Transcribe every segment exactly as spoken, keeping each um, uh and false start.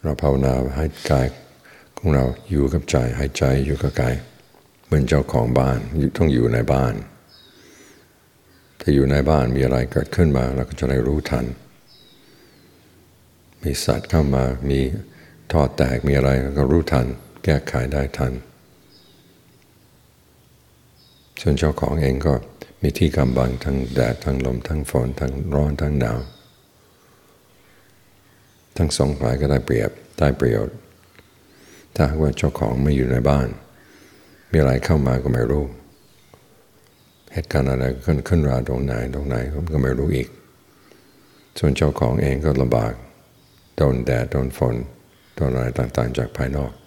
เราภาวนาให้กายของเราอยู่กับใจให้ใจอยู่กับกายเหมือนเจ้าของบ้านต้องอยู่ในบ้านถ้าอยู่ในบ้านมีอะไรเกิดขึ้นมาเราก็จะได้รู้ทันมีสัตว์เข้ามามีท่อแตกมีอะไรก็รู้ทันแก้ไขได้ทันส่วนเจ้าของเองก็มีที่กำบังทั้งแดดทั้งลมทั้งฝนทั้งร้อนทั้งหนาวทั้งสองฝ่ายก็ได้เปรียบได้ประโยชน์ถ้าหากว่าเจ้าของไม่อยู่ในบ้านมีอะไรเข้ามาก็ไม่รู้เหตุการณ์อะไรขึ้นขึ้นราตรงไหนตรงไหนก็ไม่รู้อีกส่วนเจ้าของเองก็ลำบากโดนแดดโดนฝนโดนอะไรต่างๆจากภายนอก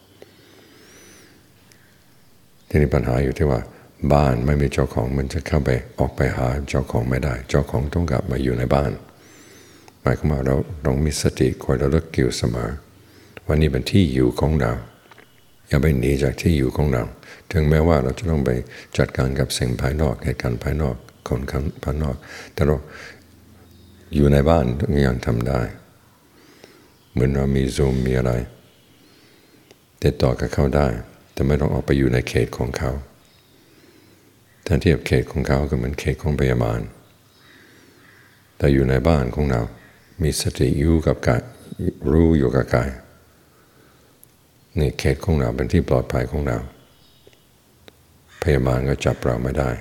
ทีนี้ปัญหาอยู่ที่ว่าบ้านไม่มีเจ้าของมันจะเข้าไปออกไปหาเจ้าของไม่ได้เจ้าของต้องกลับมาอยู่ในบ้านหมายความว่าเราต้องมีสติคอยระลึกอยู่เสมอว่านี่เป็นที่อยู่ของเราอย่าไปหนีจากที่อยู่ของเราถึงแม้ว่าเราจะต้องไปจัดการกับสิ่งภายนอกเหตุการณ์ภายนอกคนภายนอกแต่เราอยู่ในบ้านทุกอย่างทำได้เหมือนเรามี Zoom มีอะไรติดต่อกับเขาได้แต่ไม่ต้องออกไปอยู่ในเขตของเขาถ้าเทียบเขตของเขาก็เหมือนเขตของพยาบาลแต่อยู่ในบ้านของเรามีสติอยู่กับกายรู้อยู่กับกายนี่เขตของเราเป็นที่ปลอดภัยของเราพยาบาลก็จับเราไม่ได้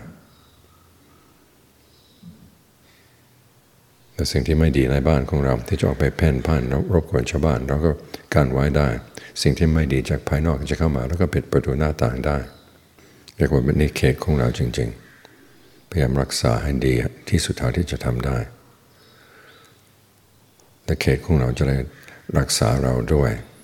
แต่สิ่งที่ไม่ดีในบ้านของเราที่จะออกไปเพ่นพ่านรบกวนชาวบ้านเราก็กันไว้ได้สิ่งที่ไม่ดีจากภายนอกจะเข้ามาแล้วก็ปิดประตูหน้าต่างได้เรียกว่าเป็นนี่เขตของเราจริงๆพยายามรักษาให้ดีที่สุดเท่าที่จะทำได้แต่เขตของเราจะได้รักษาเราด้วย